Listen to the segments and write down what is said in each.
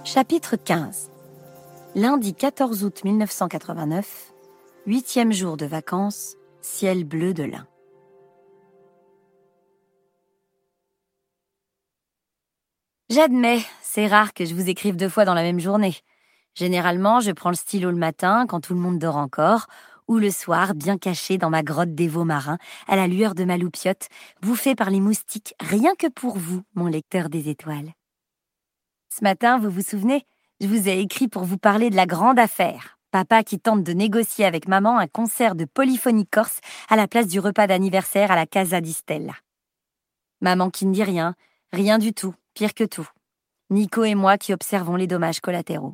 Chapitre 15. Lundi 14 août 1989, 8e jour de vacances, ciel bleu de l'Ain. J'admets, c'est rare que je vous écrive 2 fois dans la même journée. Généralement, je prends le stylo le matin, quand tout le monde dort encore, ou le soir, bien caché dans ma grotte des veaux marins, à la lueur de ma loupiote, bouffée par les moustiques, rien que pour vous, mon lecteur des étoiles. Ce matin, vous vous souvenez, je vous ai écrit pour vous parler de la grande affaire. Papa qui tente de négocier avec maman un concert de polyphonie corse à la place du repas d'anniversaire à la Casa di Stella. Maman qui ne dit rien, rien du tout, pire que tout. Nico et moi qui observons les dommages collatéraux.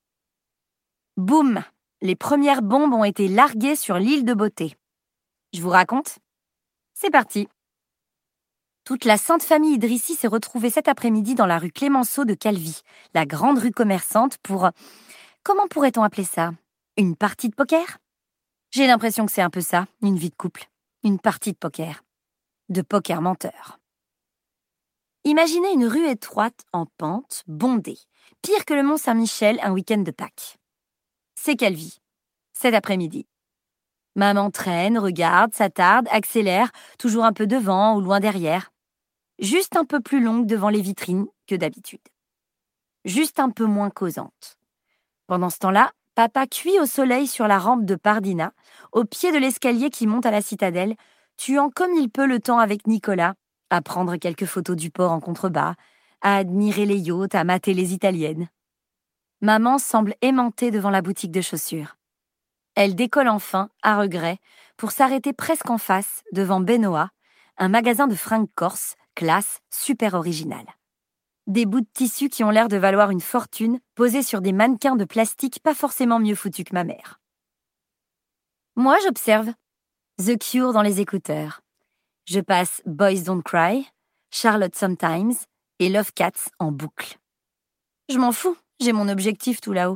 Boum! Les premières bombes ont été larguées sur l'île de Beauté. Je vous raconte? C'est parti! Toute la sainte famille Idrissi s'est retrouvée cet après-midi dans la rue Clémenceau de Calvi, la grande rue commerçante pour... Comment pourrait-on appeler ça? Une partie de poker? J'ai l'impression que c'est un peu ça, une vie de couple. Une partie de poker. De poker menteur. Imaginez une rue étroite, en pente, bondée. Pire que le Mont Saint-Michel un week-end de Pâques. C'est Calvi. Cet après-midi. Maman traîne, regarde, s'attarde, accélère, toujours un peu devant ou loin derrière. Juste un peu plus longue devant les vitrines que d'habitude. Juste un peu moins causante. Pendant ce temps-là, papa cuit au soleil sur la rampe de Pardina, au pied de l'escalier qui monte à la citadelle, tuant comme il peut le temps avec Nicolas, à prendre quelques photos du port en contrebas, à admirer les yachts, à mater les italiennes. Maman semble aimantée devant la boutique de chaussures. Elle décolle enfin, à regret, pour s'arrêter presque en face, devant Benoît, un magasin de fringues corse, classe, super original. Des bouts de tissu qui ont l'air de valoir une fortune, posés sur des mannequins de plastique pas forcément mieux foutus que ma mère. Moi, j'observe. The Cure dans les écouteurs. Je passe Boys Don't Cry, Charlotte Sometimes et Love Cats en boucle. Je m'en fous, j'ai mon objectif tout là-haut.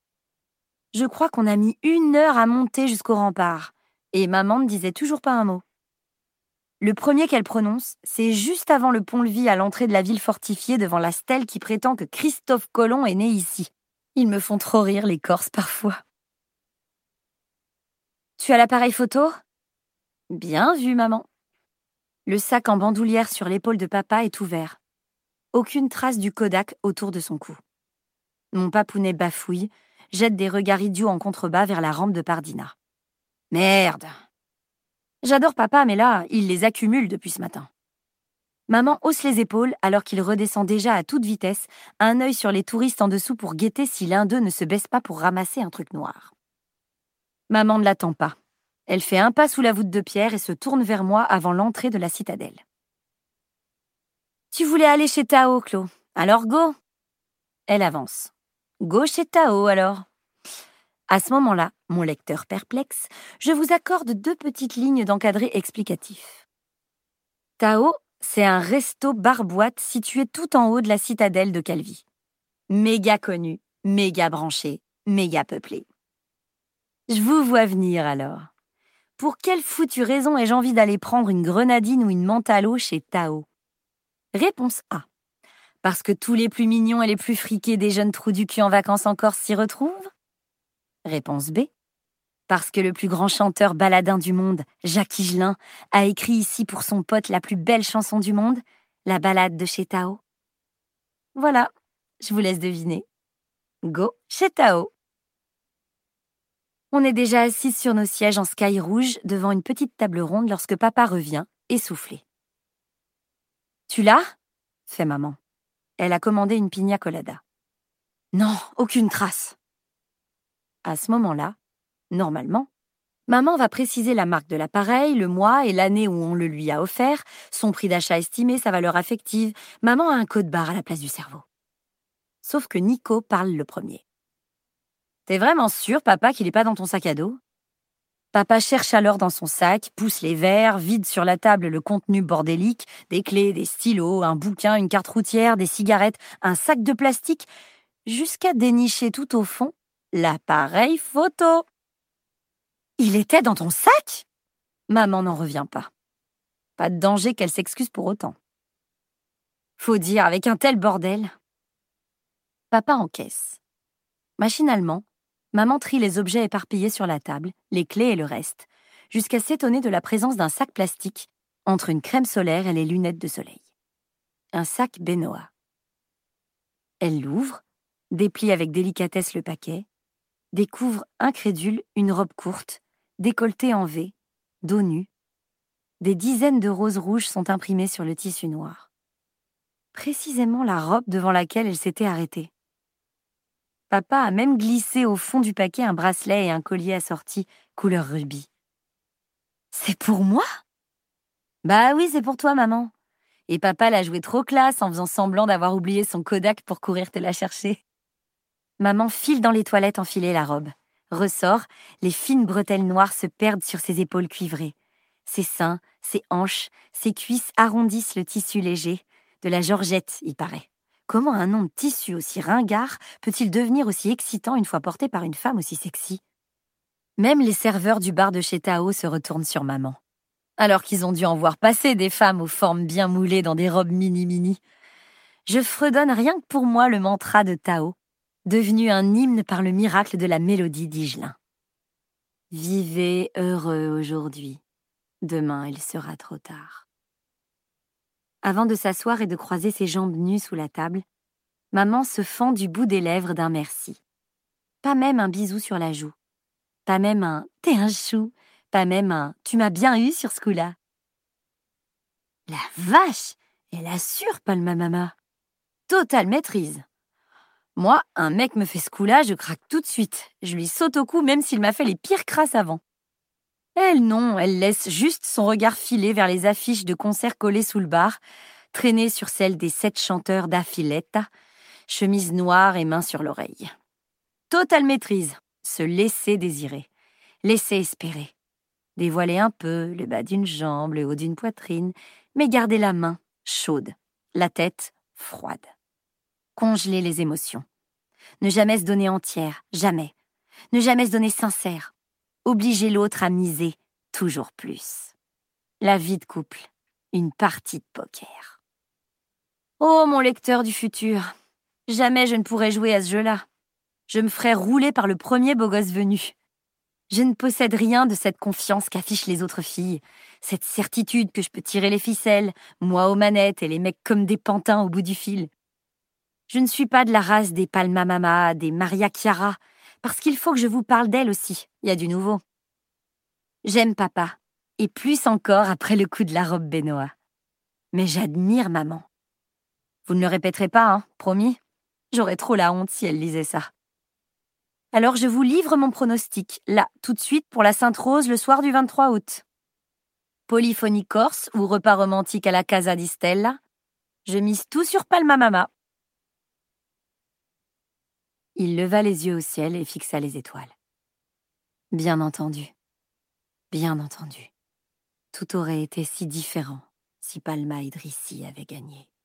Je crois qu'on a mis 1 heure à monter jusqu'au rempart, et maman ne disait toujours pas un mot. Le premier qu'elle prononce, c'est juste avant le pont-levis à l'entrée de la ville fortifiée devant la stèle qui prétend que Christophe Colomb est né ici. Ils me font trop rire, les Corses, parfois. Tu as l'appareil photo? Bien vu, maman. Le sac en bandoulière sur l'épaule de papa est ouvert. Aucune trace du Kodak autour de son cou. Mon papounet bafouille, jette des regards idiots en contrebas vers la rampe de Pardina. Merde! J'adore papa, mais là, il les accumule depuis ce matin. Maman hausse les épaules alors qu'il redescend déjà à toute vitesse, un œil sur les touristes en dessous pour guetter si l'un d'eux ne se baisse pas pour ramasser un truc noir. Maman ne l'attend pas. Elle fait un pas sous la voûte de pierre et se tourne vers moi avant l'entrée de la citadelle. Tu voulais aller chez Tao, Clo. Alors go! Elle avance. Go chez Tao, alors. À ce moment-là, mon lecteur perplexe, je vous accorde 2 petites lignes d'encadré explicatif. Tao, c'est un resto-bar-boîte situé tout en haut de la citadelle de Calvi. Méga connu, méga branché, méga peuplé. Je vous vois venir alors. Pour quelle foutue raison ai-je envie d'aller prendre une grenadine ou une menthe à l'eau chez Tao? Réponse A. Parce que tous les plus mignons et les plus friqués des jeunes trous du cul en vacances en Corse s'y retrouvent? Réponse B. Parce que le plus grand chanteur baladin du monde, Jacques Higelin, a écrit ici pour son pote la plus belle chanson du monde, la ballade de chez Tao. Voilà, je vous laisse deviner. Go chez Tao. On est déjà assis sur nos sièges en sky rouge devant une petite table ronde lorsque papa revient, essoufflé. Tu l'as? Fait maman. Elle a commandé une piña colada. Non, aucune trace. À ce moment-là, normalement, maman va préciser la marque de l'appareil, le mois et l'année où on le lui a offert, son prix d'achat estimé, sa valeur affective. Maman a un code barre à la place du cerveau. Sauf que Nico parle le premier. T'es vraiment sûr, papa, qu'il n'est pas dans ton sac à dos? Papa cherche alors dans son sac, pousse les verres, vide sur la table le contenu bordélique, des clés, des stylos, un bouquin, une carte routière, des cigarettes, un sac de plastique, jusqu'à dénicher tout au fond l'appareil photo. Il était dans ton sac? Maman n'en revient pas. Pas de danger qu'elle s'excuse pour autant. Faut dire, avec un tel bordel. Papa encaisse. Machinalement, maman trie les objets éparpillés sur la table, les clés et le reste, jusqu'à s'étonner de la présence d'un sac plastique entre une crème solaire et les lunettes de soleil. Un sac Benoît. Elle l'ouvre, déplie avec délicatesse le paquet, découvre incrédule une robe courte, décolletée en V, dos nu. Des dizaines de roses rouges sont imprimées sur le tissu noir. Précisément la robe devant laquelle elle s'était arrêtée. Papa a même glissé au fond du paquet un bracelet et un collier assortis, couleur rubis. « C'est pour moi ?» ?»« Bah oui, c'est pour toi, maman. Et papa l'a joué trop classe en faisant semblant d'avoir oublié son Kodak pour courir te la chercher. » Maman file dans les toilettes enfiler la robe. Ressort, les fines bretelles noires se perdent sur ses épaules cuivrées. Ses seins, ses hanches, ses cuisses arrondissent le tissu léger. De la georgette, il paraît. Comment un nom de tissu aussi ringard peut-il devenir aussi excitant une fois porté par une femme aussi sexy? Même les serveurs du bar de chez Tao se retournent sur maman. Alors qu'ils ont dû en voir passer des femmes aux formes bien moulées dans des robes mini-mini. Je fredonne rien que pour moi le mantra de Tao, devenu un hymne par le miracle de la mélodie d'Higelin. Vivez heureux aujourd'hui. Demain, il sera trop tard. Avant de s'asseoir et de croiser ses jambes nues sous la table, maman se fend du bout des lèvres d'un merci. Pas même un bisou sur la joue. Pas même un « t'es un chou », pas même un « tu m'as bien eu sur ce coup-là ». La vache, elle assure Palmamama. Totale maîtrise. Moi, un mec me fait ce coup-là, je craque tout de suite. Je lui saute au cou même s'il m'a fait les pires crasses avant. Elle, non, elle laisse juste son regard filer vers les affiches de concerts collées sous le bar, traîner sur celles des 7 chanteurs d'Affiletta, chemise noire et main sur l'oreille. Totale maîtrise, se laisser désirer, laisser espérer. Dévoiler un peu le bas d'une jambe, le haut d'une poitrine, mais garder la main chaude, la tête froide. Congeler les émotions. Ne jamais se donner entière, jamais. Ne jamais se donner sincère. Obliger l'autre à miser toujours plus. La vie de couple, une partie de poker. Oh, mon lecteur du futur, jamais je ne pourrai jouer à ce jeu-là. Je me ferai rouler par le premier beau gosse venu. Je ne possède rien de cette confiance qu'affichent les autres filles, cette certitude que je peux tirer les ficelles, moi aux manettes et les mecs comme des pantins au bout du fil. Je ne suis pas de la race des Palmamama, des Maria Chiara, parce qu'il faut que je vous parle d'elle aussi, il y a du nouveau. J'aime papa, et plus encore après le coup de la robe Benoît. Mais j'admire maman. Vous ne le répéterez pas, hein, promis? J'aurais trop la honte si elle lisait ça. Alors je vous livre mon pronostic, là, tout de suite pour la Sainte-Rose le soir du 23 août. Polyphonie corse ou repas romantique à la Casa di Stella? Je mise tout sur Palmamama. Il leva les yeux au ciel et fixa les étoiles. Bien entendu, tout aurait été si différent si Palma Idrissi avait gagné.